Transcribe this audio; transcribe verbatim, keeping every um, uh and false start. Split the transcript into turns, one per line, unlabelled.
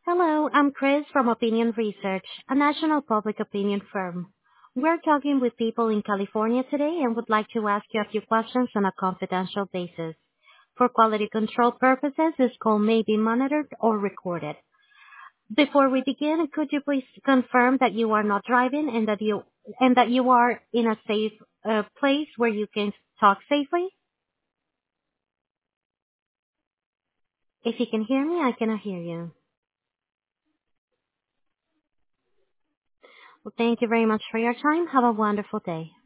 Hello, I'm Chris from Opinion Research, a national public opinion firm. We're talking with people in California today and would like to ask you a few questions on a confidential basis. For quality control purposes, this call may be monitored or recorded. Before we begin, could you please confirm that you are not driving and that you and that you are in a safe uh, place where you can talk safely? If you can hear me, I cannot hear you. Well, thank you very much for your time. Have a wonderful day.